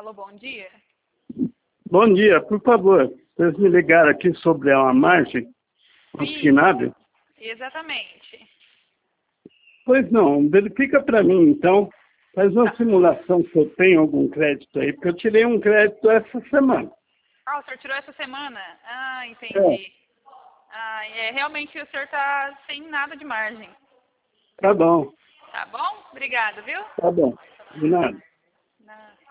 Alô, bom dia. Bom dia, por favor. Vocês me ligaram aqui sobre uma margem consignada? Exatamente. Pois não, verifica para mim então. Faz uma simulação se eu tenho algum crédito aí, porque eu tirei um crédito essa semana. Ah, o senhor tirou essa semana? Ah, entendi. É. Ah, realmente o senhor tá sem nada de margem. Tá bom, Tá bom? Obrigado, viu? tá bom. De nada. Não.